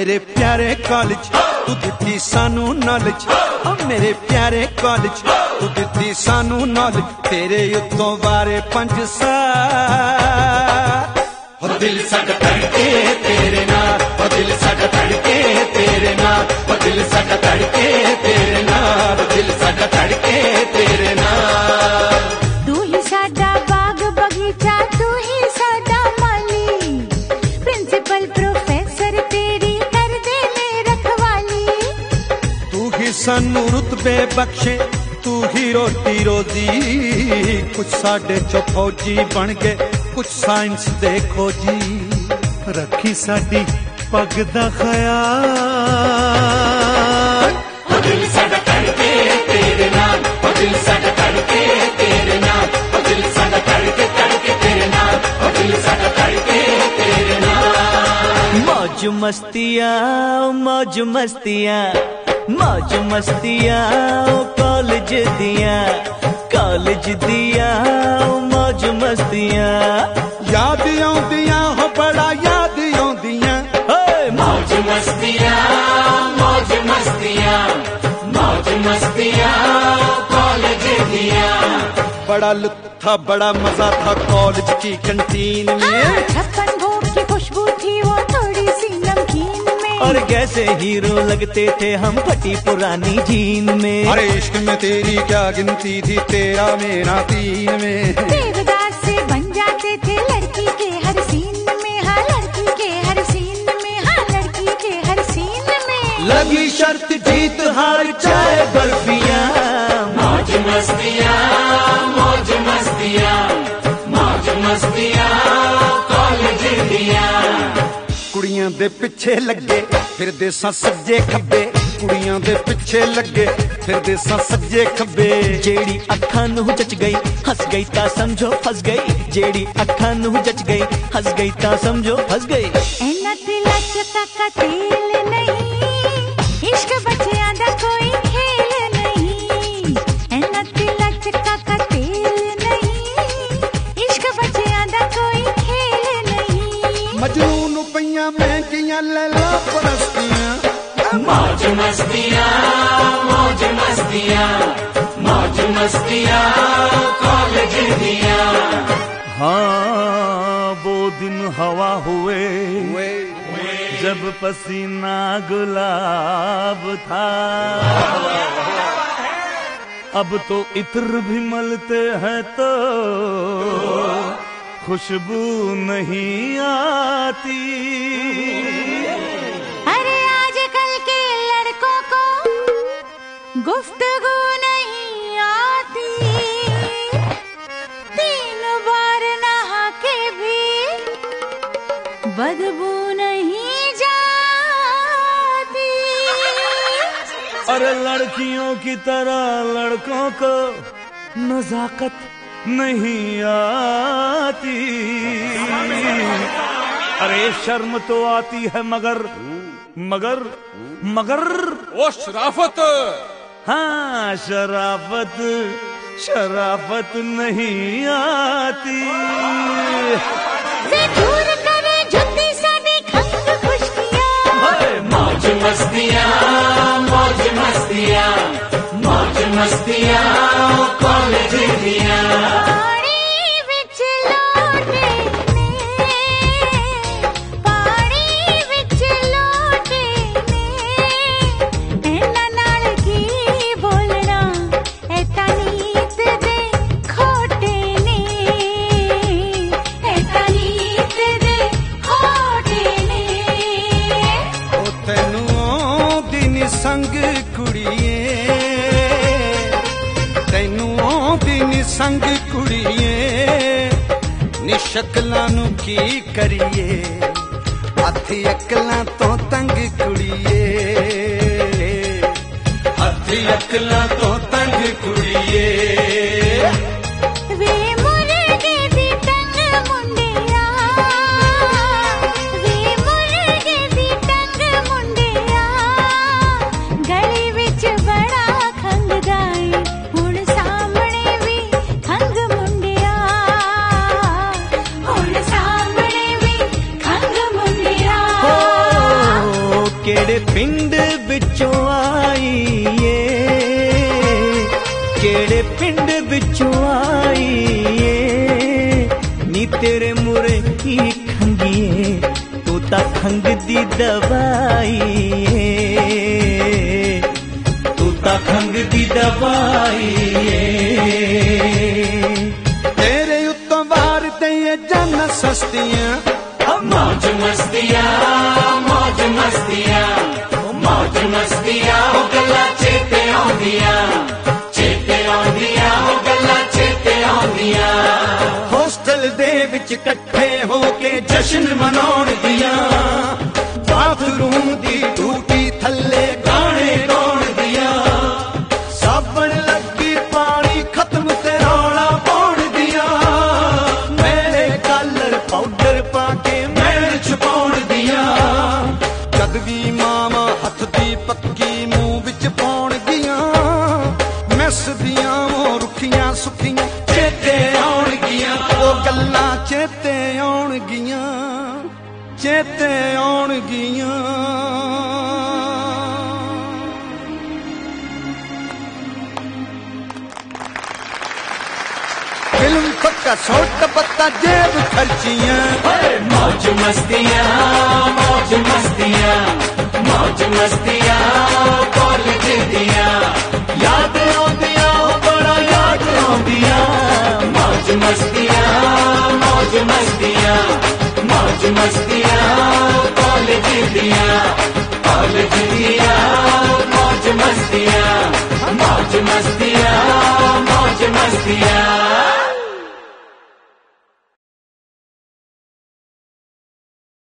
मेरे प्यारे कॉलेज तू दिती सानू नॉलेज, ओ मेरे प्यारे कॉलेज तू दिती सानू नॉलेज, तेरे उत्तों बारे 5 साल। ओ दिल साडा धड़के तेरे नाल, ओ दिल साडा धड़के तेरे नाल, ओ दिल साडा धड़के तेरे नाल, ओ दिल साडा धड़के तेरे नाल। तू ही साडा बाग बगीचा, तू ही साडा माली, प्रिंसिपल प्रोफेसर तेरी कर दे ले रखवाली। तू ही सानू रुतबे बख्शे, तू ही रोटी रोजी, कुछ साडे चो फौजी बन गए, कुछ साइंस दे खोजी। रखी साडी पग दा ख्याल। ओ दिल साडा धड़के तेरे नाल, ओ दिल साडा धड़के तेरे नाल, ओ दिल साडा धड़के धड़के तेरे नाल, ओ दिल साडा धड़के तेरे नाल। मौज मस्तियाँ मौज मस्तियाँ मौज मस्तियाँ कॉलेज दिया मौज मस्तियाँ। याद आउंदियां हो बड़ा याद आउंदियां, मौज मस्तियाँ मौज मस्तियाँ मौज मस्तियाँ कॉलेज दिया। बड़ा लुत्फ था बड़ा मजा था कॉलेज की कैंटीन में। 56 भोग की खुशबू थी वो थोड़ी सी नमकीन में, और कैसे हीरो लगते थे हम फटी पुरानी जीन में। अरे इश्क में तेरी क्या गिनती थी, तेरा मेरा 3 में। देवदास से बन जाते थे लड़की के हर सीन में, हाँ लड़की के हर सीन में, हाँ लड़की के हर सीन में। लगी शर्त जीत हार चाहे बर्फियाँ, मौज मस्तियाँ मौज मस्तियाँ मौज मस्तियाँ कॉलेज दिया। कुड़ियां दे पिछे लगे फिरदे सां सज्जे खब्बे, कुड़ियां दे पिछे लगे फिरदे सां सज्जे खब्बे। जेड़ी अखां नूं जच गई हंस गई ता समझो फस गई, जेड़ी अखां नूं जच गई हंस गई ता समझो फस गई। ऐना तिला चका का तेल नहीं, इश्क बच्चियां दा कोई खेल नहीं। ऐना तिला चका का तेल नहीं, इश्क बच्चियां दा कोई खेल नहीं। मजनू नूं पईयां महंगियां लैला परस्तियां, मौज मस्तियाँ मौज मस्तियाँ मौज मस्तियाँ कॉलेज दिया। हाँ वो दिन हवा हुए जब पसीना गुलाब था, अब तो इत्र भी मलते हैं तो खुशबू नहीं आती। अरे आजकल के लड़कों को गुफ्तगू नहीं आती, 3 बार नहा के भी बदबू नहीं जाती। अरे लड़कियों की तरह लड़कों को नजाकत नहीं आती। अरे शर्म तो आती है मगर मगर मगर वो शराफत, हाँ शराफत शराफत नहीं आती। से दूर करे जुत्ती साडी खंग खुशकियां, मौज मस्तियाँ मौज मस्तियाँ मौज मस्तियाँ कॉलेज दिया। पानी विच लोटे ने, पानी विच लोटे ने, ऐना नाल की बोलना ऐता नीत दे खोटे ने, ऐता नीत दे खोटे ने। ओ तैनू आउंदी नी संग कुड़िए, तैनू आउंदी नी संग कुड़िए, नी शक्लां नू की करिए, हत्थ अकलां तो तंग कुड़िए, हत्थ अकलां तो तंग कुड़िए। वे मुर्गे दी टंग मुंडिया, वे मुर्गे दी टंग मुंडिया, गली विच बड़ा खंग गाए, हुण सामने भी खंग मुंडिया, हुण सामने भी खंग मुंडिया। ਕਿਹੜੇ ਪਿੰਡ ਵਿੱਚੋਂ ਆਈ ਏ, ਕਿਹੜੇ ਪਿੰਡ ਵਿੱਚੋਂ ਆਈ ਏ, ਨੀ ਤੇਰੇ ਮੂਰੇ ਕੀ ਖੰਗੀਏ, ਤੂੰ ਤਾਂ ਖੰਗ ਦੀ ਦਵਾਈ ਏ, ਤੂੰ ਤਾਂ ਖੰਗ ਦੀ ਦਵਾਈ ਏ। ਤੇਰੇ ਉੱਤੋਂ ਵਾਰ ਤੇ ਜਨ ਸਸਤੀਆਂ, मौज मस्तियां, मौज मस्तियां, मौज मस्तियां, हो गल्लां चेते आउंदियां, चेते आउंदियां, हो गल्लां चेते आउंदियां। ਹੋਸਟਲ ਦੇ ਵਿੱਚ ਇਕੱਠੇ ਹੋ ਕੇ ਜਸ਼ਨ ਮਨਾਉਣ ਦੀਆਂ, ਬਾਥਰੂਮ ਦੀ ਟੂਟੀ ਥੱਲੇ ਗਾਣੇ ਗਾਉਣ ਦੀਆਂ, ਸਾਬਣ ਲੱਗੀ ਪਾਣੀ ਖਤਮ ਤੇ ਰੌਲਾ ਪਾਉਣ ਦੀਆਂ, ਮੇਰੇ ਕਲਰ ਪਾਊਡਰ ਪਾ ਕੇ ਮੈਲ ਛਪਾਉਣ ਦੀਆਂ, ਜਦ ਵੀ ਮਾਵਾਂ ਹੱਥ ਦੀ ਪੱਕੀ ਮੂੰਹ ਵਿੱਚ ਪਾਉਣ ਗੀਆਂ, ਮੈਸ ਦੀਆਂ ਉਹ ਰੁੱਖੀਆਂ ਸੁੱਖੀਆਂ ਚੇਤੇ ਆਉਣਗੀਆਂ, ਉਹ ਗੱਲਾਂ ਚੇਤੇ ਆਉਣਗੀਆਂ, ਚੇਤੇ ਆਉਣਗੀਆਂ। ਫਿਲਮ ਪੱਕਾ ਛੋਟ ਪੱਤਾ ਜੇਬ ਖਰਚੀਆਂ, मौज मस्तियां, मौज मस्तियां, मौज मस्तियां, कॉलेज दियां, याद आउंदियां, बड़ा याद आउंदियां, मौज मस्तियां, मौज मस्तियां, मौज मस्तियां, कॉलेज दियां, कॉलेज दियां, मौज मस्तियां, मौज मस्तियां, मौज मस्तियां।